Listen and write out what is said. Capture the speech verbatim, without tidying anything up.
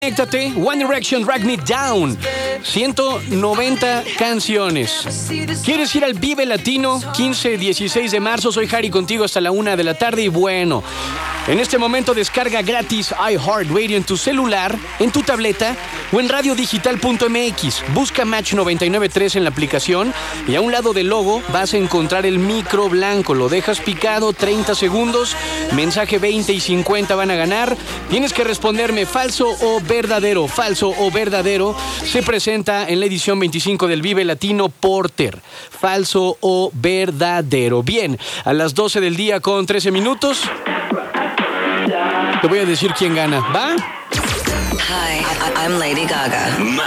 Conéctate, One Direction, Drag Me Down. ciento noventa canciones. ¿Quieres ir al Vive Latino? quince, dieciséis de marzo. Soy Harry contigo hasta la una de la tarde. Y bueno, en este momento descarga gratis iHeartRadio en tu celular, en tu tableta o en radiodigital punto m x. Busca Match noventa y nueve punto tres en la aplicación y a un lado del logo vas a encontrar el micro blanco. Lo dejas picado, treinta segundos, mensaje veinte y cincuenta van a ganar. Tienes que responderme falso o verdadero. Falso o verdadero se presenta en la edición veinticinco del Vive Latino Porter. Falso o verdadero. Bien, a las doce del día con trece minutos te voy a decir quién gana. ¿Va? Hi, I- I'm Lady Gaga.